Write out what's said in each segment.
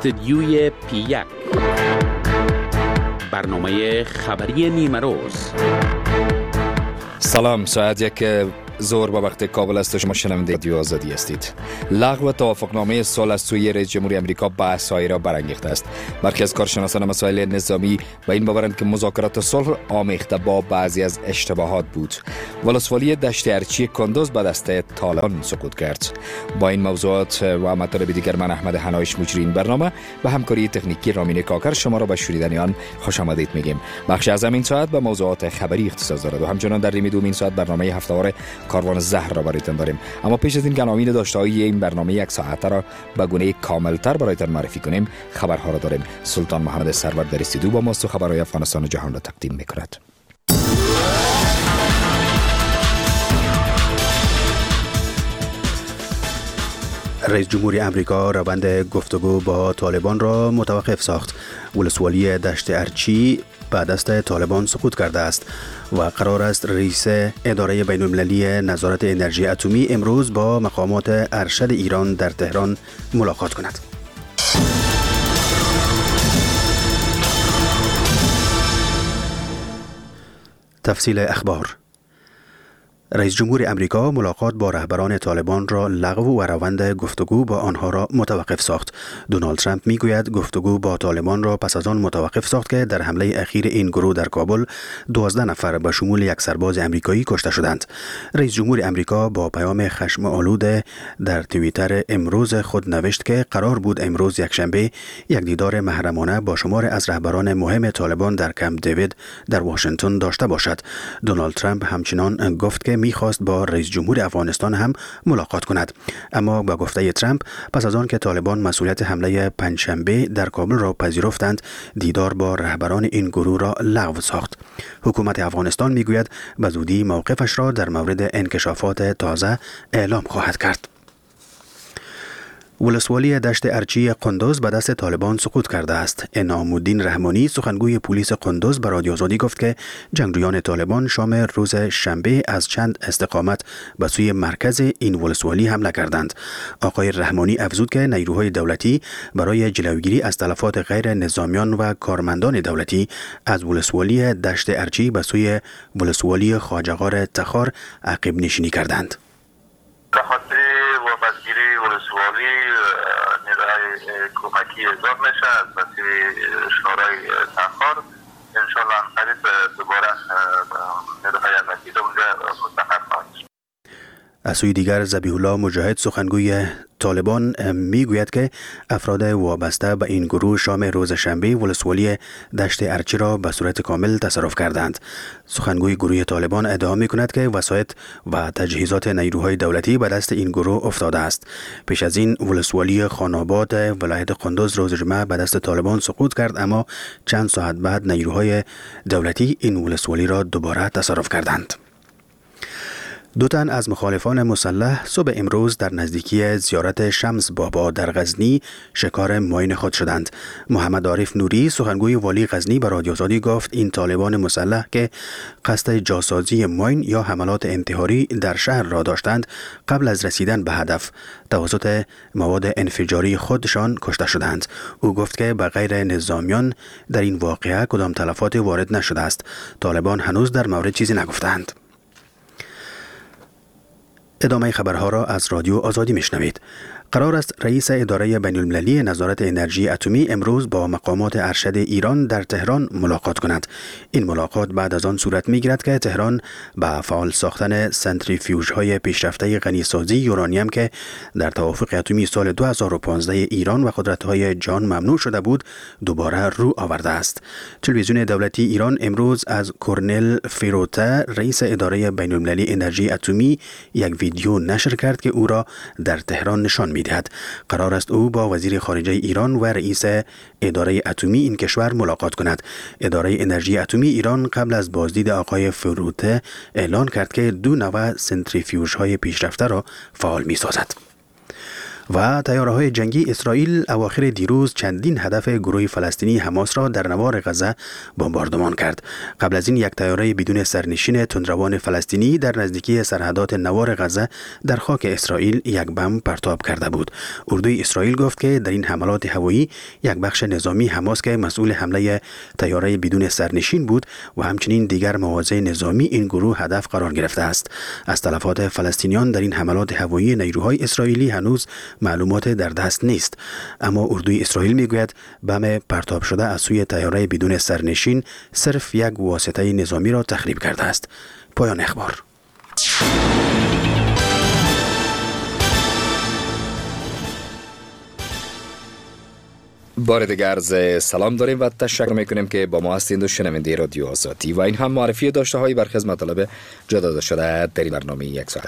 استدیوی پی1 برنامه خبری نیمه روز. سلام، ساعت 1 ظهر به وقت کابل است. شما شنونده رادیو آزادی هستید. لغو توافقنامه صلح از سوی رئیس جمهوری آمریکا بحث‌هایی را برانگیخته است. برخی از کارشناسان مسائل نظامی و این باورند که مذاکرات صلح آمیخته با بعضی از اشتباهات بود. ولسوالی دشت ارچی کندوز به دست طالبان سقوط کرد. با این موضوعات و مطالب دیگر من احمد حنایش مجری این برنامه به همکاری تکنیکی رامین کاکر شما را به شنیدن آن خوش آمدید میگیم. بخش از این ساعت به موضوعات خبری اختصاص دارد و همچنان در نیمه دوم این ساعت برنامه هفته‌وار کاروان زهر را برایتان داریم. اما پیش از این که عناوین داشته‌های این برنامه یک ساعته را به گونه کاملتر برایتان معرفی کنیم، خبرها را داریم. سلطان محمد سرور در استودیو با ماست و خبرهای افغانستان و جهان را تقدیم می‌کند. رئیس جمهوری آمریکا روند گفتگو با طالبان را متوقف ساخت. ولسوالی دشت ارچی به دست طالبان سقوط کرده است و قرار است رئیس اداره بین‌المللی نظارت انرژی اتمی امروز با مقامات ارشد ایران در تهران ملاقات کند. تفصیل اخبار. رئیس جمهور آمریکا ملاقات با رهبران طالبان را لغو و روند گفتگو با آنها را متوقف ساخت. دونالد ترامپ میگوید گفتگو با طالبان را پس از آن متوقف ساخت که در حمله اخیر این گروه در کابل 12 نفر به شمول یک سرباز آمریکایی کشته شدند. رئیس جمهور آمریکا با پیام خشم آلود در توییتر امروز خود نوشت که قرار بود امروز یکشنبه یک دیدار محرمانه با شمار از رهبران مهم طالبان در کمپ دیوید در واشنگتن داشته باشد. دونالد ترامپ همچنان گفت که میخواست با رئیس جمهور افغانستان هم ملاقات کند، اما با گفته ترامپ پس از آن که طالبان مسئولیت حمله پنجشنبه در کابل را پذیرفتند، دیدار با رهبران این گروه را لغو ساخت. حکومت افغانستان میگوید به زودی موقفش را در مورد انکشافات تازه اعلام خواهد کرد. ولسوالی دشت ارچی کندوز به دست طالبان سقوط کرده است. انعام الدین رحمانی سخنگوی پلیس کندوز به رادیو آزادی گفت که جنگجویان طالبان شام روز شنبه از چند استقامت به سوی مرکز این ولسوالی حمله کردند. آقای رحمانی افزود که نیروهای دولتی برای جلوگیری از تلفات غیر نظامیان و کارمندان دولتی از ولسوالی دشت ارچی به سوی ولسوالی خواجه‌غار تخار عقب نشینی کردند. ولسوالی نیروهای کمکی اعزام میشه از مسیر شورای تخار. انشالله قریب دوباره نیروهای امنیتی اونجا مستقر خواهد شد. از سوی دیگر ذبیح الله مجاهد سخنگوی طالبان میگوید که افراد وابسته به این گروه شام روز شنبه ولسوالی دشت ارچی را به صورت کامل تصرف کردند. سخنگوی گروه طالبان ادعا میکند که وسایط و تجهیزات نیروهای دولتی به دست این گروه افتاده است. پیش از این ولسوالی خاناباد ولایت کندوز روز جمعه به دست طالبان سقوط کرد، اما چند ساعت بعد نیروهای دولتی این ولسوالی را دوباره تصرف کردند. دو تن از مخالفان مسلح صبح امروز در نزدیکی زیارت شمس بابا در غزنی شکار ماین خود شدند. محمد عارف نوری سخنگوی والی غزنی به رادیو آزادی گفت این طالبان مسلح که قصد جاسازی ماین یا حملات انتحاری در شهر را داشتند، قبل از رسیدن به هدف توسط مواد انفجاری خودشان کشته شدند. او گفت که به غیر نظامیان در این واقعه کدام تلفات وارد نشده است. طالبان هنوز در مورد چیزی نگفتند. ادامه خبرها را از رادیو آزادی میشنوید. قرار است رئیس اداره بین‌المللی نظارت انرژی اتمی امروز با مقامات ارشد ایران در تهران ملاقات کند. این ملاقات بعد از آن صورت میگیرد که تهران به فعال ساختن سنتریفیوژهای پیشرفته غنیسازی یورانیم که در توافق اتمی سال 2015 ایران و قدرت‌های جهان ممنوع شده بود دوباره رو آورده است. تلویزیون دولتی ایران امروز از کورنل فیروته رئیس اداره بین‌المللی انرژی اتمی یک ویدیو نشر کرد که او را در تهران نشان می‌دهد. قرار است او با وزیر خارجه ایران و رئیس اداره اتمی این کشور ملاقات کند. اداره انرژی اتمی ایران قبل از بازدید آقای فروته اعلان کرد که 2 نوع سنتریفیوژهای پیشرفته را فعال می‌سازد. و تیاره‌های جنگی اسرائیل اواخر دیروز چندین هدف گروه فلسطینی حماس را در نوار غزه بمباردمان کرد. قبل از این یک تیاره بدون سرنشین تندروان فلسطینی در نزدیکی سرحدات نوار غزه در خاک اسرائیل یک بم پرتاب کرده بود. اردوی اسرائیل گفت که در این حملات هوایی یک بخش نظامی حماس که مسئول حمله تیاره بدون سرنشین بود و همچنین دیگر مواضع نظامی این گروه هدف قرار گرفته است. از تلفات فلسطینیان در این حملات هوایی نیروهای اسرائیلی هنوز معلومات در دست نیست، اما اردوی اسرائیل میگوید بم پرتاب شده از سوی تیاره بدون سرنشین صرف یک واسطه نظامی را تخریب کرده است. پایان اخبار. بار دیگر عرض سلام داریم و تشکر میکنیم که با ما هستید و شنونده رادیو آزادی و این هم معرفی داشته های برخی از مطالب جدا شده در این برنامه یک ساعته.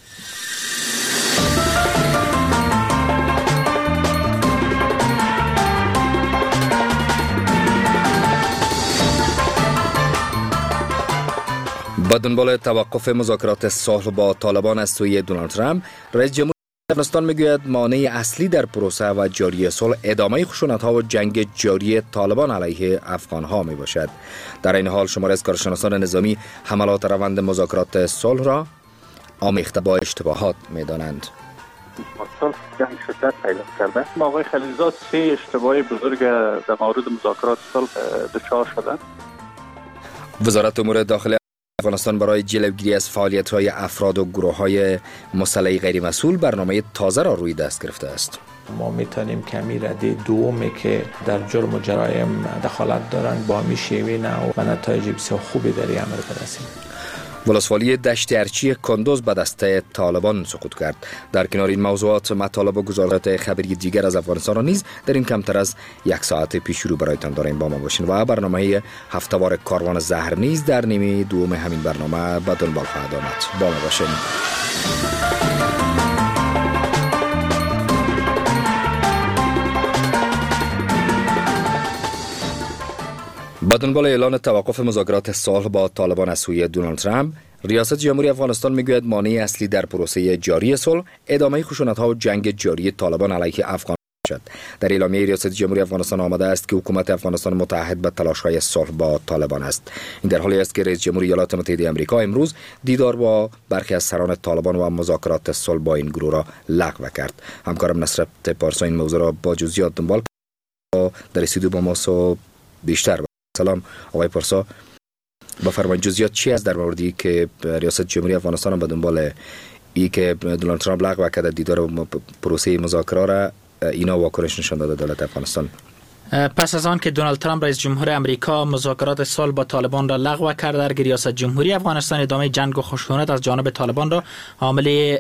با دنبال توقف مذاکرات صلح با طالبان از سوی دونالد ترامپ، رئیس جمهور افغانستان میگوید مانع اصلی در پروسه و جاری صلح ادامه خشونت‌ها و جنگ جاری طالبان علیه افغان‌ها می باشد. در این حال شماری از کارشناسان نظامی حملات روند مذاکرات صلح را آمیخته با اشتباهات می‌دانند. صلح جنگ شدت پیدا کرده. آقای خلیلزاد 3 اشتباه بزرگ در مورد مذاکرات صلح دچار شدند. وزارت امور داخلی افغانستان برای جلوگیری از فعالیت‌های افراد و گروه‌های مسلح غیر مسئول برنامه تازه را روی دست گرفته است. ما میتونیم کمی رده دومی که در جرم و جرایم دخالت دارند با همی شیوه نو و نتایج بسیار خوبی در این عمل برسیم. ولسوالی دشت ارچی کندوز به دست طالبان سقوط کرد. در کنار این موضوعات مطالب و گزارشات خبری دیگر از افغانستان را نیز در این کمتر از یک ساعت پیش رو برایتان داریم. با ما باشین و برنامه هفتهوار کاروان زهر نیز در نیمه دوم همین برنامه به دنبال خواهد آمد. با ما باشین. با دنبال اعلان توقف مذاکرات صلح با طالبان از سوی دونالد ترامپ، ریاست جمهوری افغانستان میگوید مانع اصلی در پروسه جاری صلح ادامه خشونت‌ها و جنگ جاری طالبان علیه افغان شد. در اعلامیه ریاست جمهوری افغانستان آمده است که حکومت افغانستان متحد به تلاش‌های صلح با طالبان است. این در حالی است که رئیس جمهور ایالات متحده آمریکا امروز دیدار با برخی از سران طالبان و مذاکرات صلح با این گروه را لغو کرد. همکارم نصرت پارسا این موضوع را با جزئیات دنبال کرد. در استودیو با ما بیشتر. سلام آقای پارسا، بفرمایید جزئیات چی است در موردی که ریاست جمهوری افغانستان به دنبال ای که دونالد ترامپ لغو کرده دیدار پروسه مذاکره را اینا واکنش نشان داده دولت افغانستان؟ پس از آن که دونالد ترامپ رئیس جمهور امریکا مذاکرات صلح با طالبان را لغو کرد، در ریاست جمهوری افغانستان ادامه جنگ و خشونت از جانب طالبان را عامل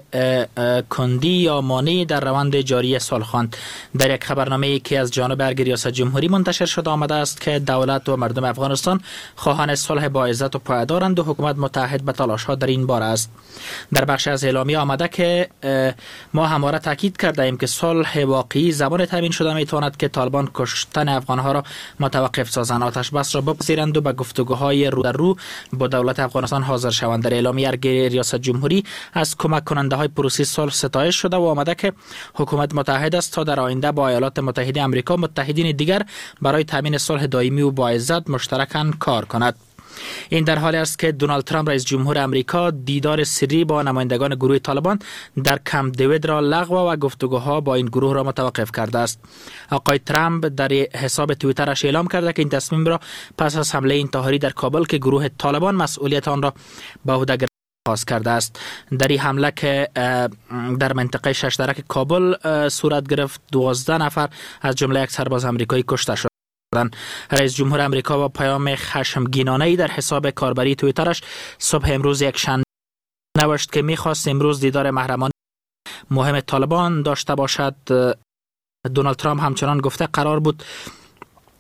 کندی یا مانع در روند جاری صلح خواند. در یک خبرنامه‌ای که از جانب ریاست جمهوری منتشر شده آمده است که دولت و مردم افغانستان خواهان صلح با عزت و پایدارند و حکومت متحد به تلاش‌ها در این باره است. در بخش از اعلامیه آمده که ما همواره تاکید کرده ایم که صلح واقعی زمان تامین شده میتواند که طالبان کشتن افغانها را متوقف سازند، آتش بس را بپذیرند و به گفتگوهای رو در رو با دولت افغانستان حاضر شوند. در اعلامیه ریاست جمهوری از کمک کننده های پروسه صلح ستایش شده و آمده که حکومت متحد است تا در آینده با ایالات متحده آمریکا و متحدین دیگر برای تامین صلح دائمی و با عزت مشترکاً کار کند. این در حالی است که دونالد ترامپ رئیس جمهور امریکا دیدار سری با نمایندگان گروه طالبان در کمپ دیوید را لغو و گفتگوها با این گروه را متوقف کرده است. آقای ترامپ در حساب توییترش اعلام کرده که این تصمیم را پس از حمله انتحاری در کابل که گروه طالبان مسئولیت آن را به عهده گرفته کرده است. در این حمله که در منطقه ششدرک کابل صورت گرفت 12 نفر از جمله یک سرباز آمریکایی کشته شد. رئیس جمهور امریکا با پیام خشمگینانه‌ای در حساب کاربری توییترش صبح امروز یک شنبه نوشت که می‌خواست امروز دیدار محرمانه مهم طالبان داشته باشد. دونالد ترامپ همچنان گفته قرار بود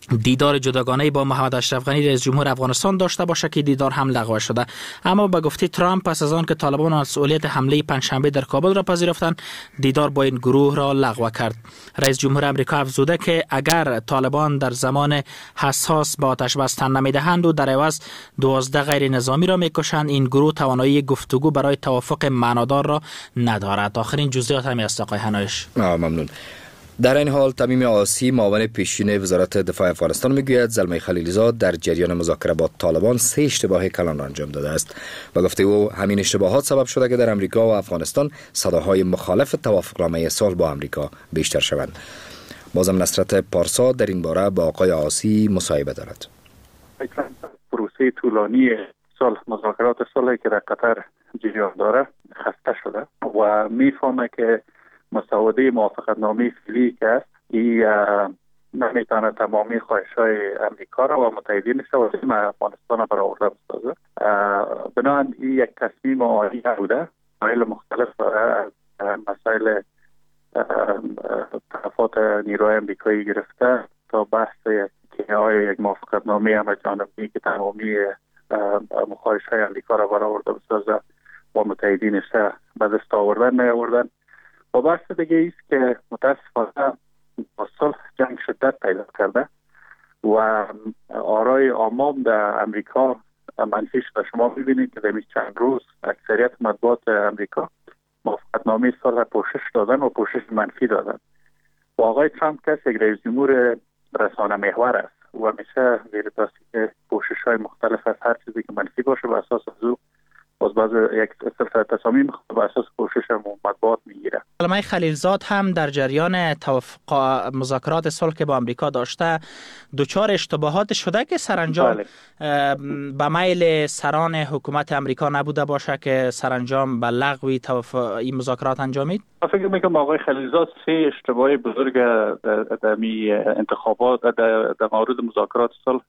دیدار جداگانه با محمد اشرف غنی رئیس جمهور افغانستان داشته باشه که دیدار هم لغو شده. اما به گفته ترامپ پس از آن که طالبان مسئولیت حمله پنجشنبه در کابل را پذیرفتند، دیدار با این گروه را لغو کرد. رئیس جمهور آمریکا افزوده که اگر طالبان در زمان حساس با آتش بستن نمیدهند و در عوض 12 غیر نظامی را میکشند، این گروه توانایی گفتگو برای توافق معنادار را ندارد. آخرین جزئیات همین است آقای حنایش. ممنون. در این حال تمیم آسی معاون پیشین وزارت دفاع افغانستان میگوید زلمه خلیلزاد در جریان مذاکره با طالبان 3 اشتباه کلان را انجام داده است و گفته او همین اشتباهات سبب شده که در امریکا و افغانستان صداهای مخالف توافقنامه صلح با امریکا بیشتر شوند. بازم نصرت پارسا در این باره با آقای آسی مصاحبه دارد. پروسه طولانی صلح، مذاکرات صلحی که در قطر جریان داره خسته شده و میفهمه که مسوده موافقتنامه فعلی که است این نمیتونه تمامی خواهش‌های امریکا را و متحدینش را و افغانستان را برآورده بسازه. بنابراین این یک تصمیم عالی بوده. مسائل مختلف داره، مسائل تلفات نیروهای امریکایی گرفته تا بحث یک موافقتنامه همه‌جانبی که تمامی خواهش‌های امریکا را برآورده بسازه و متحدینش را به دست آوردن. و بحث دیگه ایست که متاسفانه با صلح جنگ شدت پیدا کرده و آرای عوام در امریکا منفی شده. شما ببینید که در چند روز اکثریت مطبوعات امریکا موافقتنامه صلح پوشش دادن و پوشش منفی دادن. و آقای ترامپ کسی یک رئیس جمهور رسانه محور است و همیشه ویرتاسی که پوشش های مختلف از هر چیزی که منفی باشه و اساس از او باز یک سلسله تصامیم بر اساس کوشش مطبوعات میگیره. زلمه خلیلزاد هم در جریان توافق مذاکرات صلح که با امریکا داشته دچار اشتباهات شده که سرانجام به میل سران حکومت امریکا نبوده باشه که سرانجام به لغو این مذاکرات انجامید. فکر میکنم آقای خلیلزاد 3 اشتباه بزرگ در انتخابات در مورد مذاکرات صلح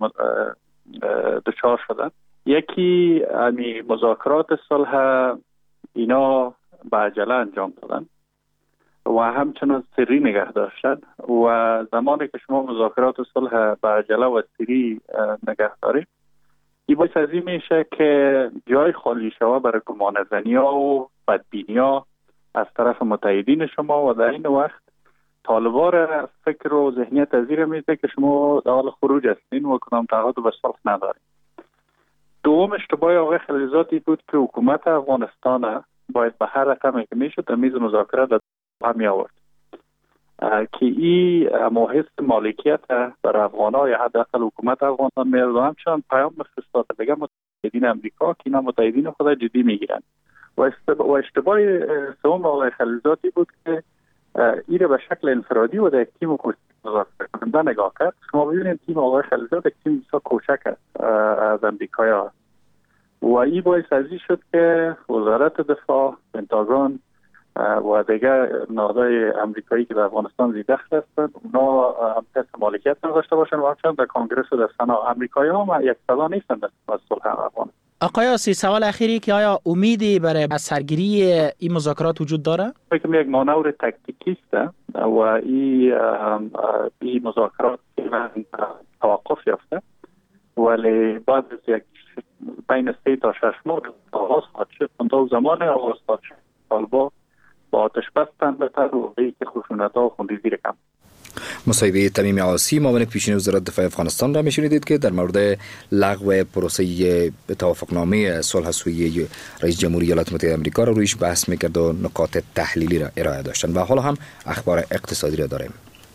دچار شدن. یکی مذاکرات صلح اینا به عجله انجام دادن و همچنان سری نگه داشتن و زمانی که شما مذاکرات صلح به عجله و سری نگه دارید این باعث از این میشه که جای خالی شوه برای گمانه‌زنی ها و بدبینی ها از طرف متحدین شما و در این وقت طالبان فکر و ذهنیت از این میده که شما در حال خروج هستین و کدام تعهد به صلح ندارید. دوم اشتباه آقای خلیلزادی بود که حکومت افغانستان باید به هر رقمی که میشد در میز مذاکره هم آورد که این مباحث مالکیت برای افغان‌ها یا حداقل حکومت افغانستان میاد و همچنان پیام بفرستاد دیگه متحدین امریکا که اینا متحدین خود جدی میگیرن. و اشتباه سوم آقای خلیلزادی بود که این به شکل انفرادی و در یک تیم مذاکره کننده نگاه کرد. شما ببینید تیم آقای خلیلزاد یک تیم بسیار کوچک است از امریکایی‌ها و این باعث از این شد که وزارت دفاع، پنتاگون و دیگر نهادهای امریکایی که در افغانستان زیدخل هستند اونا هم تست مالکیت نداشته باشند و همچنان در کنگرس و در سنا امریکایی‌ها هم یک صدا نیستند از صلح افغانستان. آقای آسی، سوال اخیری که آیا امیدی برای سرگیری این مذاکرات وجود داره؟ فکر یک مانور تاکتیکی است و این مذاکرات توقف یافته ولی بعد از یک بین 3 تا 6 ماه آغاز خواهد شد. تا زمان آغاز خواهد شد طالبان با آتش بستن بهتر و که خشونت‌ها و خونریزی را کم. مصاحبه تمیم آسی معاون پیشین وزارت دفاع افغانستان را میشنیدید که در مورد لغو پروسه توافقنامه صلح سوی رئیس جمهوری ایالات متحده آمریکا را رویش بحث میکرد و نکات تحلیلی را ارائه داشتند. و حالا هم اخبار اقتصادی را داریم.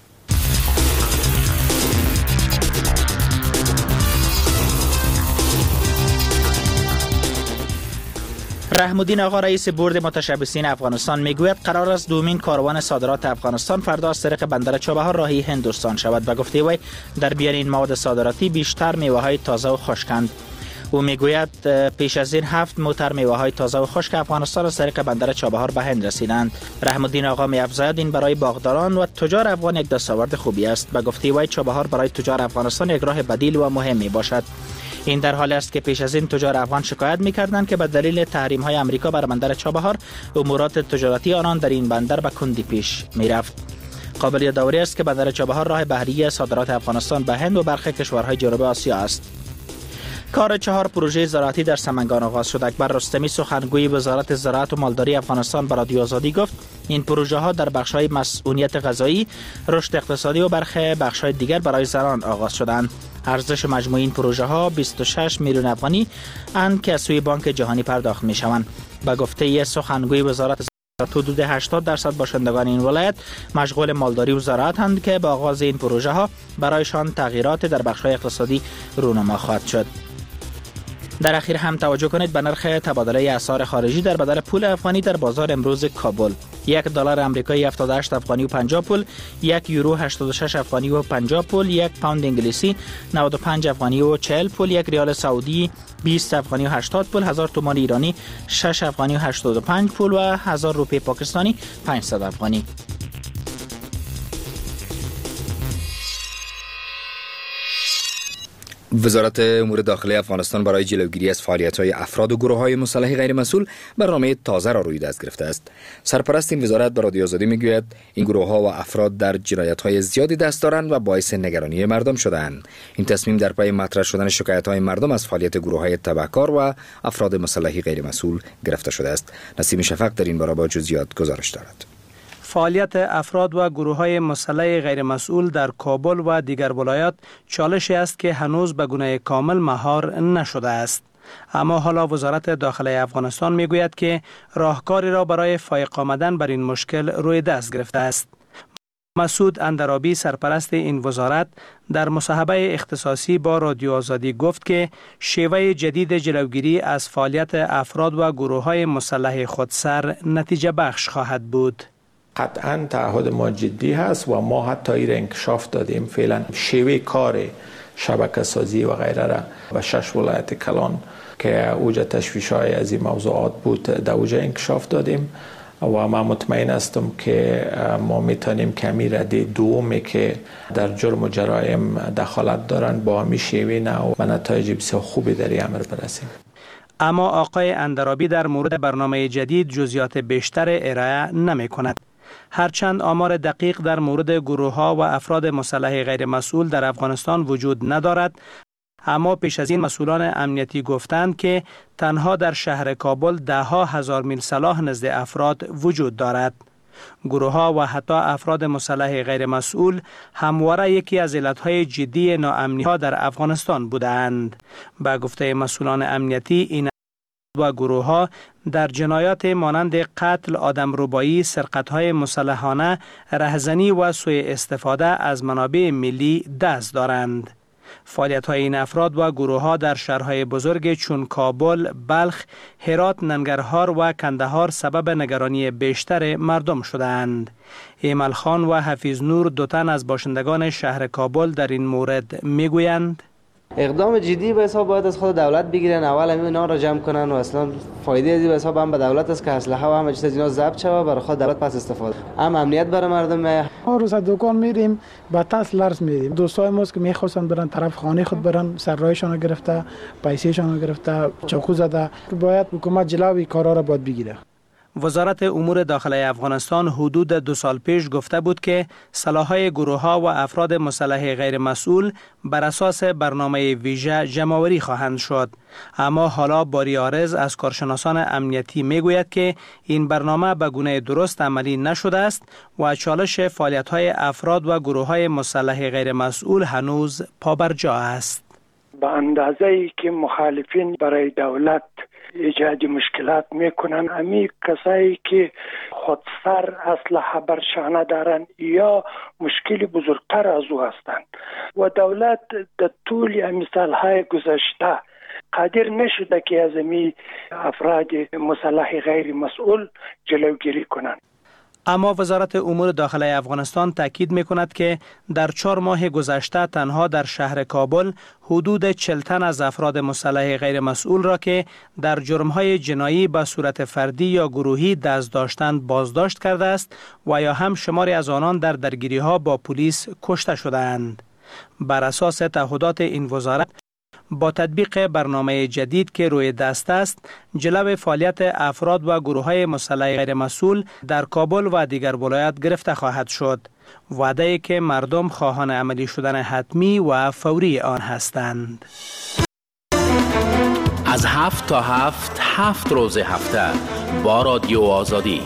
رحم‌الدین آقا رئیس بورد متشبثین افغانستان میگوید قرار است دومین کاروان صادرات افغانستان فردا از طریق بندر چابهار راهی هندوستان شود. و گفته وی در بیان این مواد صادراتی بیشتر میوه‌های تازه و خشکند. او میگوید پیش از این 7 موتر میوه‌های تازه و خشک افغانستان از طریق بندر چابهار به هند رسیدند. رحم‌الدین آقا می‌افزاید این برای باغداران و تجار افغان یک دستاورد خوبی است. و گفته وی چابهار برای تجار افغانستان یک راه بدیل و مهم میباشد. این در حالی است که پیش از این تجار افغان شکایت می‌کردند که به دلیل تحریم‌های آمریکا بر بندر چابهار امورات تجارتی آنان در این بندر به کندی پیش می‌رفت. قابل یادآوری است که بندر چابهار راه بحری صادرات افغانستان به هند و برخی کشورهای جنوب آسیا است. کار 4 پروژه زراعتی در سمنگان آغاز شد. اکبر رستمی سخنگوی وزارت زراعت و مالداری افغانستان به رادیو آزادی گفت این پروژه ها در بخش‌های مسئولیت غذایی، رشد اقتصادی و برخی بخش‌های دیگر برای زنان آغاز شدند. ارزش مجموعی این پروژه ها 26 میلیون افغانی اند که از سوی بانک جهانی پرداخت می‌شوند. به گفته سخنگوی وزارت حدود 80% باشندگان این ولایت مشغول مالداری و زراعت اند که با آغاز این پروژه ها برایشان تغییرات در بخش‌های اقتصادی رونما خواهد شد. در اخیر هم توجه کنید به نرخ تبادله اسعار خارجی در بدل پول افغانی در بازار امروز کابل. $1 آمریکایی 78 افغانی و 50 پول، 1 یورو 86 افغانی و 50 پول، 1 پوند انگلیسی 95 افغانی و 40 پول، 1 ریال سعودی 20 افغانی و 80 پول، 1000 تومان ایرانی 6 افغانی و 85 پول و 1000 روپیه پاکستانی 500 افغانی. وزارت امور داخلی افغانستان برای جلوگیری از فعالیت‌های افراد و گروه‌های مسلح غیرمسئول برنامه تازه را روی دست گرفته است. سرپرست این وزارت به رادیو آزادی میگوید این گروه‌ها و افراد در جنایت‌های زیادی دست دارند و باعث نگرانی مردم شده‌اند. این تصمیم در پی مطرح شدن شکایت‌های مردم از فعالیت گروه‌های تبهکار و افراد مسلح غیرمسئول گرفته شده است. نسیم شفق در این باره با جزئیات گزارش دارد. فعالیت افراد و گروه‌های مسلح غیرمسئول در کابل و دیگر ولایات چالشی است که هنوز به گونه کامل مهار نشده است. اما حالا وزارت داخلی افغانستان میگوید که راهکاری را برای فایق آمدن بر این مشکل روی دست گرفته است. مسعود اندرابی سرپرست این وزارت در مصاحبه اختصاصی با رادیو آزادی گفت که شیوه جدید جلوگیری از فعالیت افراد و گروه‌های مسلح خودسر نتیجه بخش خواهد بود. قطعا تعهد ما جدی هست و ما حتی این انکشاف دادیم. فعلا شیوه کار شبکه سازی و غیره را و 6 ولایت کلان که اوج تشویش‌های از این موضوعات بود در اوج انکشاف دادیم و ما مطمئن هستم که ما میتونیم کمی رده دومی که در جرم و جرایم دخالت دارند با همین شیوه نو و نتایج بسیار خوبی در این امر برسیم. اما آقای اندرابی در مورد برنامه جدید جزئیات بیشتر ارائه نمی کند. هرچند آمار دقیق در مورد گروه‌ها و افراد مسلح غیرمسئول در افغانستان وجود ندارد، اما پیش از این مسئولان امنیتی گفتند که تنها در شهر کابل 10,000 میل سلاح نزد افراد وجود دارد. گروه‌ها و حتی افراد مسلح غیرمسئول همواره یکی از علتهای جدی ناامنی‌ها در افغانستان بودند. به گفته مسئولان امنیتی این و گروه‌ها در جنایات مانند قتل، آدمربایی، سرقت‌های مسلحانه، رهزنی و سوء استفاده از منابع ملی دست دارند. فعالیت‌های این افراد و گروه‌ها در شهرهای بزرگ چون کابل، بلخ، هرات، ننگرهار و کندهار سبب نگرانی بیشتر مردم شدند. ایمل خان و حفیظ نور دو تن از باشندگان شهر کابل در این مورد میگویند اقدام جدی به حساب باید از خود دولت بگیرن، اول اینا را جمع کنن و اصلا فایده ازی به حساب هم به دولت است که اسلحه و همه چیز از اینا ضبط شوه برای خود دولت پس استفاده. هم امنیت برای مردم. هر روز دکان میریم با تاس لرز میریم. دوستای ما که میخواستن برن طرف خانه خود برن، سرایشان گرفته، پیسهشان گرفته، چاقو زده. باید حکومت جلوی کارا را باید بگیره. وزارت امور داخلی افغانستان حدود 2 سال پیش گفته بود که سلاح‌های گروه‌ها و افراد مسلح غیر مسئول بر اساس برنامه ویژه جمع‌آوری خواهند شد. اما حالا باری عارض از کارشناسان امنیتی میگوید که این برنامه به گونه درست عملی نشده است و چالش فعالیت‌های افراد و گروه‌های مسلح غیر مسئول هنوز پابرجا است. به اندازه‌ای که مخالفین برای دولت ایجاد مشکلات میکنن، امی کسایی که خودسر اسلحه بر شانه دارن یا مشکلی بزرگتر از او هستند و دولت در طول امی سالهای گذشته قادر نشده که از امی افراد مسلح غیر مسئول جلوگیری کنند. اما وزارت امور داخلی افغانستان تاکید می‌کند که در 4 ماه گذشته تنها در شهر کابل حدود 40 تن از افراد مسلح غیر مسئول را که در جرم‌های جنایی به صورت فردی یا گروهی دست داشتند بازداشت کرده است و یا هم شماری از آنان در درگیری‌ها با پلیس کشته شده‌اند. بر اساس تعهدات این وزارت با تطبیق برنامه جدید که روی دست است، جلو فعالیت افراد و گروه‌های مسلح غیر مسئول در کابل و دیگر ولایات گرفته خواهد شد. وعده که مردم خواهان عملی شدن حتمی و فوری آن هستند. از 7 تا 7 روز هفته با رادیو آزادی.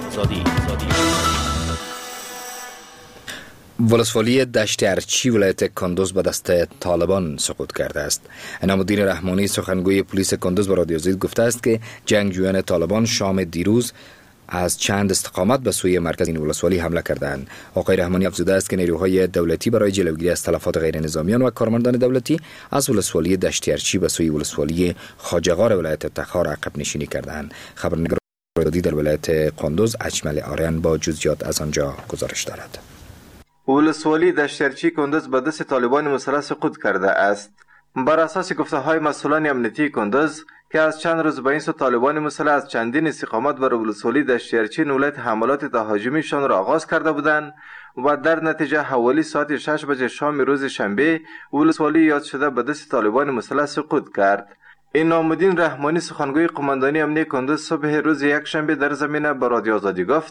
ولسوالی دشت ارچی ولایت کندوز به دست طالبان سقوط کرده است. انعام‌الدین رحمانی سخنگوی پلیس کندوز به رادیو آزادی گفته است که جنگجویان طالبان شام دیروز از چند استقامت به سوی مرکز این ولسوالی حمله کردند. آقای رحمانی افزوده است که نیروهای دولتی برای جلوگیری از تلفات غیر نظامیان و کارمندان دولتی از ولسوالی دشت ارچی به سوی ولسوالی خواجه‌غار ولایت تخار عقب نشینی کردند. خبرنگار رادیو در ولایت کندوز اجمل آریان با جزئیات از آنجا گزارش دارد. ولسوالی دشت ارچی کندوز به دست طالبان مسلح سقوط کرده است. بر اساس گفته‌های مسئولان امنیتی کندوز که از چند روز به این سو طالبان مسلح از چندین استقامت بر ولسوالی دشت ارچی ولایت حملات تهاجمیشان را آغاز کرده بودند و در نتیجه حوالی ساعت 6 بجه شام روز شنبه ولسوالی یاد شده به دست طالبان مسلح سقوط کرد. انعام‌الدین رحمانی سخنگوی قماندانی امنیتی کندوز صبح روز یک شنبه در زمینه به رادیو آزادی گفت: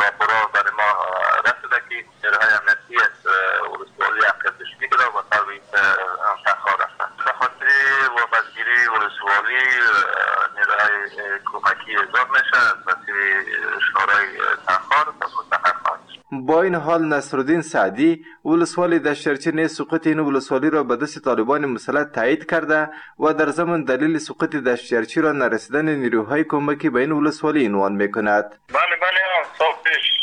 با این حال نصرالدین سعدی ولسوالی دشت ارچی نیز سقوط این ولسوالی را به دست طالبان مسلح تایید کرده و در ضمن دلیل سقوط دشت ارچی را نرسیدن نیروهای کمکی به این ولسوالی عنوان میکند. بله صبح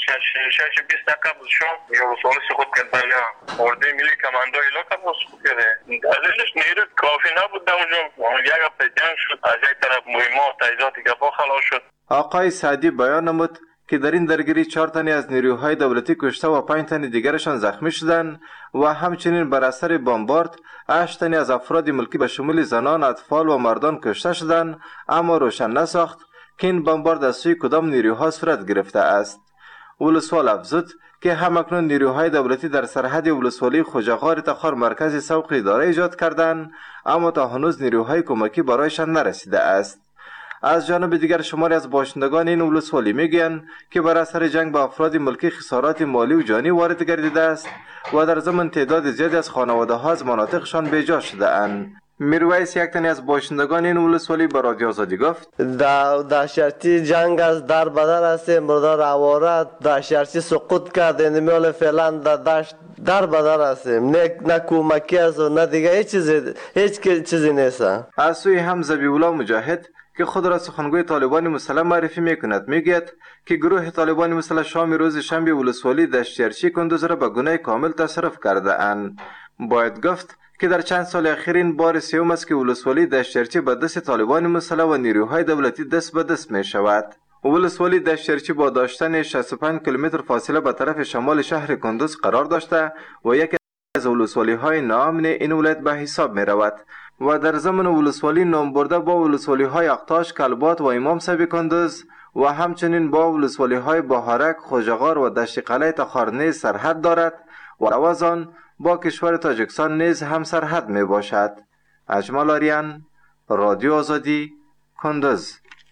6:20 قبل شام ولسوالی سقوط کرد. بله ارده ملی کماندو علاقه سقوط کرده. دلیلش نیرو کافی نبود در اونجا. یک هفته جنگ شد. از یک طرف مهمات تجهیزات گپا خلاص شد. آقای سعدی بیان نمود که در این درگیری 4 تن از نیروهای دولتی کشته و 5 تن دیگرشان زخمی شدند و همچنین بر اثر بمبارد 8 تن از افراد ملکی به شمول زنان، اطفال و مردان کشته شدند، اما روشن نساخت که این بمبارد از سوی کدام نیروها صورت گرفته است. ولسوال افزود که همکنون نیروهای دولتی در سرحد ولسوالی خواجه‌غار تخار مرکز سوق اداره ایجاد کردند، اما تا هنوز نیروهای کمکی برایشان نرسیده است. از جانب دیگر شماری از باشندگان این ولسوالی میگویند که بر اثر جنگ با افراد ملکی خسارات مالی و جانی وارد گردیده است و در ضمن تعداد زیادی از خانواده‌ها از مناطقشان بیجا شده اند. میرویس یک تن از باشندگان این ولسوالی به رادیو آزادی گفت: دشت ارچی جنگ از در بدر است، مردار عوارت دشت ارچی سقوط کرد، انمیال فعلا دشت در بدر است، نه کمکی است و نه دیگه هیچ چیزی نیست. از سوی هم ذبیح‌الله مجاهد که خود را سخنگوی طالبان مسلح معرفی میکند میگوید که گروه طالبان مسلح شام روز شنبه ولسوالی دشت ارچی کندوز را به گونه کامل تصرف کرده اند. باید گفت که در چند سال اخیر این بار سوم است که ولسوالی دشت ارچی به دست طالبان مسلح و نیروهای دولتی دست به دست می شود. ولسوالی دشت ارچی با داشتن 65 کیلومتر فاصله به طرف شمال شهر کندوز قرار داشته و یکی از ولسوالی های ناامن این ولایت به حساب می رود و در ضمن ولسوالی نام برده با ولسوالی های اقتاش، کلبات و امام صاحب کندوز و همچنین با ولسوالی های بهارک، خواجه‌غار و دشت قلعه تخار نیز سرحد دارد و روازان با کشور تاجیکستان نیز هم سرحد می باشد. اجمل آریان، رادیو آزادی، کندوز.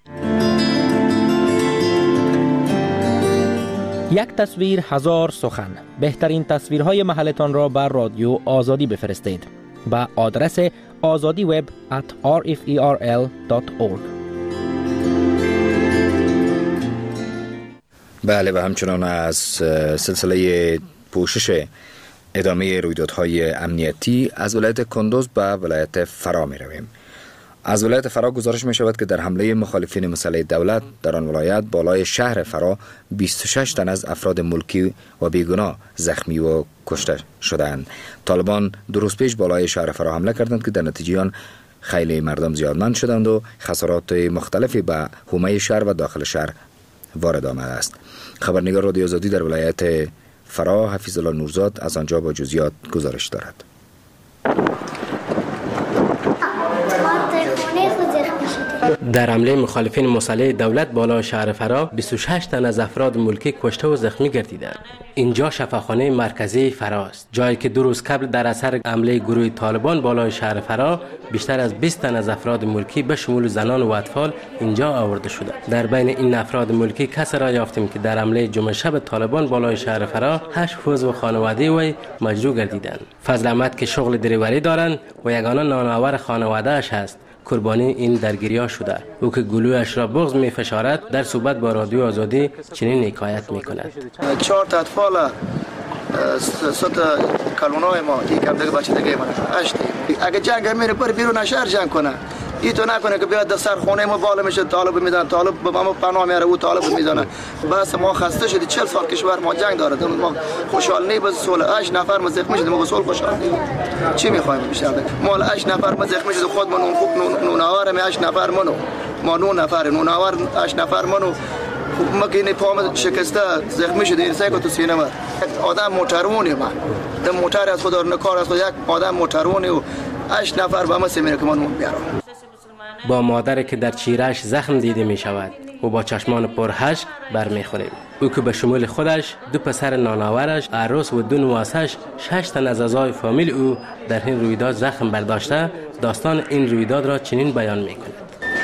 یک تصویر هزار سخن. بهترین تصویرهای محلتان را بر رادیو آزادی بفرستید با آدرس azadiweb@rferl.org. بله و همچنان از سلسله پوشش ادامه رویدادهای امنیتی از ولایت کندوز به ولایت فرا می رویم. از ولایت فرا گزارش می شود که در حمله مخالفین مسلح دولت در آن ولایت بالای شهر فرا 26 تن از افراد ملکی و بیگناه زخمی و کشته شدند. طالبان 2 روز پیش بالای شهر فرا حمله کردند که در نتیجه آن خیلی مردم زیادمند شدند و خسارات مختلفی به حومه شهر و داخل شهر وارد آمده است. خبرنگار رادیو آزادی در ولایت فرا حفیظ الله نورزاد از آنجا با جزئیات گزارش دارد. در حمله مخالفین مسلح دولت بالای شهر فرا 26 تن از افراد ملکی کشته و زخمی گردیدند. اینجا شفاخانه مرکزی فراست، جایی که 2 روز قبل در اثر حمله گروه طالبان بالای شهر فرا بیشتر از 20 تن از افراد ملکی به شمول زنان و اطفال اینجا آورده شده. در بین این افراد ملکی کسی را یافتیم که در حمله جمعه شب طالبان بالای شهر فرا 8 عضو خانواده وی مجروح گردیدند. فضل احمد که شغل دریوری دارند و یگانه نانآور خانواده اش است قربانی این درگیری‌ها شده. او که گلویش را بغض می‌فشارد در صحبت با رادیو آزادی چنین حکایت می‌کند. 4 تا اطفال صد کلونای ما یکم دیگه بچه دیگه من 8 اگه جنگ میره پر بیرون شهر جنگ کنه ای تو نکنه که بیاد سر خونه ما بالا میشه طالب میزنه، طالب به ما پناه میاره او طالب میزنه. بس ما خسته شدیم 40 سال کشور ما جنگ داره، ما خوشحال نی بس سول 8 نفر ما زخمی شدیم، ما به سول خوشحال نی. چی میخوایم بیشتر؟ مال 8 نفر ما زخمی شدیم، خود من خوب نوناوار می 8 نفر منو ما 9 نفر نوناوار 8 نفر منو ما که این پام شکسته زخمی شده این سایکو تو سینه ما. آدم موترونی من ده موتر از خود نکار از خود یک آدم موترونی و 8 نفر با ما سمیره که من بیارم. با مادری که در چیرش زخم دیده می شود و با چشمان پرهش برمیخوریم. او که به شمول خودش 2 پسر نانآورش عروس و 2 نواسش 6 تن از اعضای فامیل او در این رویداد زخم برداشته داستان این رویداد را چنین بیان می کند.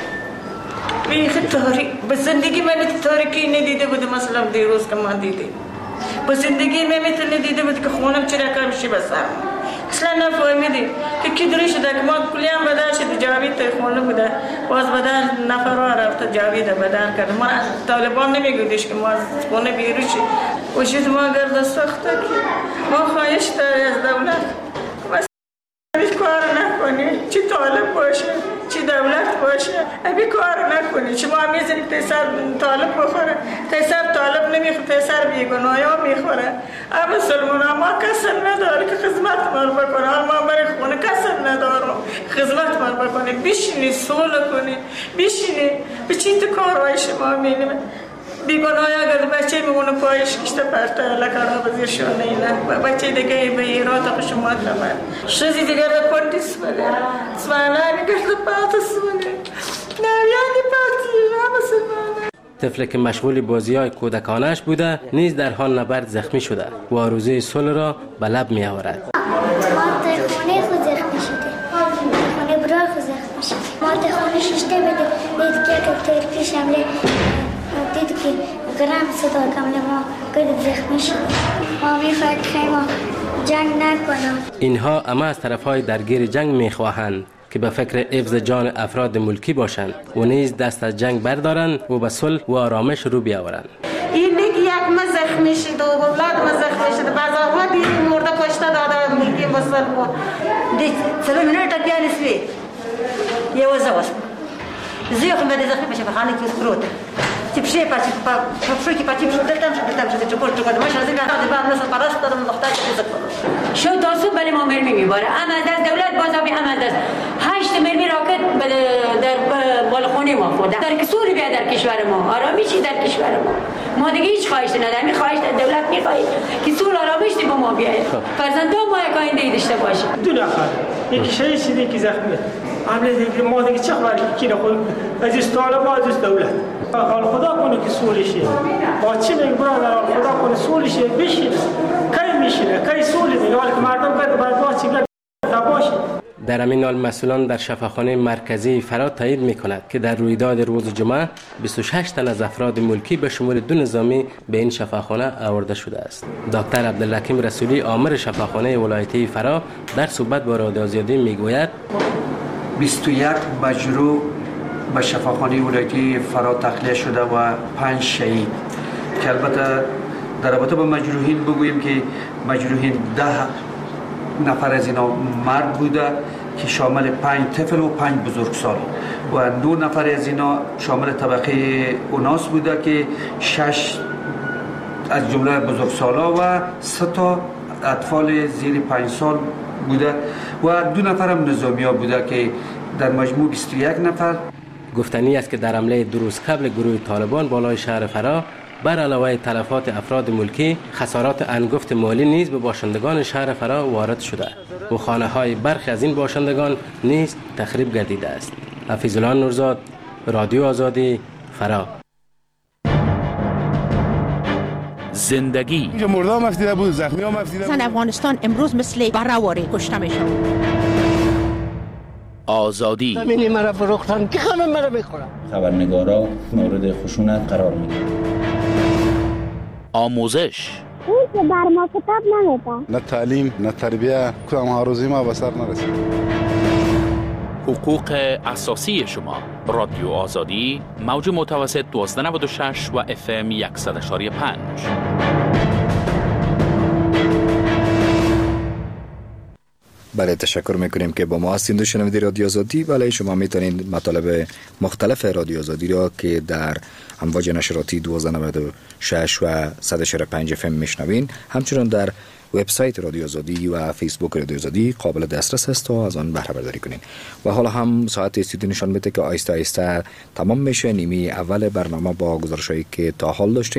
به زندگی من تاریکی ندیده بودم، مثلا دیروز که من دیدم به زندگی من ندیده بود که خونم چرا کم شی بسام. اصلا نفهمیدیم که کی دری شده که ما کلیم بدن شد جاوید تا خونه بوده باز بدن نفر را رفت جاوید بدن کرد. ما طالبان نمیگودیش که ما از خونه بیرون شی و شد ما گرد سخته که ما خواهش داری از دولت بس کار نکنی، چی طالب باشه چی دولت باشه ابی کار نکنی. شما میذارید پسر طالب بخوره، پسر طالب نمیخوره، پسر بیگناهی میخوره. اما سلمان ما کسر نداره که خدمت من بکنه، ما برای خونه کسر ندارم خدمت من بکنه. بشینی سول کنی، بشینی به چی تو کارهای شما میگم بیگناهی اگر بچه میمونه پایش کشته پرته لکارها بزیر شونه اینا بچه دیگه به ایران تا شما تمام شزی دیگه را پندیس بله سوانانی گرد پاتس بله نویانی پاتی همه سوانانی. طفل که مشغول بازی‌های کودکانش بوده نیز در حال نبرد زخمی شده و آرزوی صلح را به لب می آورد. خونه خود زخمی شده، خونه برای خود زخمی شده. ما خونه ششته بده دید که تیر پیش حمله دید که گرم صدا کامل ما کد زخمی شد. ما میخواهد که ما جنگ نکنم. اینها اما از طرفهای درگیر جنگ میخواهند که به فکر حفظ جان افراد ملکی باشند و نیز دست از جنگ بردارند و به صلح و آرامش رو بیاورند. این یک مزخمی شد و اولاد مزخمی شد. بعض آقا دید مرده کشته داده ملکی بسر بود. دید سلام منو تا بیان اسلی. یه وزه واسه. زیخ مده زخمی بشه به خانه کیس کروت. تبشي باتي بفريكي باتي مش دلتم تقول مش عايزين نقعد بقى الناس القرص ده محتاج شو داسو بله ما مرمی میباره اما از دولت بازابی اما از 8 مرمی راکت در بالخونه ما خورده در کسوری بیا در کشور ما آرامشی در کشور ما دیگه هیچ خواهش نداریم. خواهش دولت میخواهید که سول آرامش با ما بیاید فرزندان ما یک آینده داشته باشه. 2 نفر یکی شهید شده یکی زخمی عمل دیگه ما دیگه چه خبری کی نخود از طالب از دولت حال خدا کنه که سول شه با چی میگه برادر خدا کنه سول شه بشینه کی میشینه کی سول دیگه ولی که مردم کرده بعد با چی باشه. در همین حال مسئولان در شفاخانه مرکزی فرا تایید می‌کند که در رویداد روز جمعه 26 تن از افراد ملکی به شمول 2 نظامی به این شفاخانه آورده شده است. دکتر عبدالحکیم رسولی آمر شفاخانه ولایتی فرا در صحبت با رادیو آزادی میگوید 21 مجروح به شفاخانه ولایتی فرا تخلیه شده و 5 شهید که البته در رابطه با مجروحین بگوییم که مجروحین 10 نفر از اینا مرد بوده که شامل 5 طفل و 5 بزرگسال و 2 نفر از اینا شامل طبقه اوناس بوده که 6 از جمله بزرگسالا و 3 تا اطفال زیر 5 سال بوده و 2 نفر هم نظامی‌ها بوده که در مجموع 21 نفر. گفتنی است که در حمله 2 روز قبل گروه طالبان بالای شهر فرا بر علاوه تلفات افراد ملکی خسارات انگفت مالی نیز به باشندگان شهر فرا وارد شده و خانه های برخی از این باشندگان نیز تخریب گردیده است. حفیظ الله نورزاد، رادیو آزادی فرا. زندگی مردم افتیده بود، زخمی هم افتیده بود. افغانستان امروز مثل برهواری کشته میشه. آزادی زمینی مرا فروختن که همه مرا میخورن. خبرنگارا مورد خشونت قرار میگیرن. آموزش اون که بر ما کتاب نمیده. نه تعلیم نه تربیه کدام ها روزی ما به سر نرسید. حقوق اساسی شما. رادیو آزادی موج متوسط 1296 و FM 100.5. بله، تشکر میکنیم که با ما هستید و شنونده رادیو آزادی. بله، شما میتونید مطالب مختلف رادیو آزادی را که در امواج نشراتی 1296 و 100.5 FM میشنوین، همچنین در وبسایت رادیو آزادی و فیسبوک رادیو آزادی قابل دسترس است تا از آن بهره برداری کنین. و حالا هم ساعت استودیو نشان میده که آهسته آهسته تمام میشه نیمه اول برنامه با گزارشایی که تا حال داشتیم.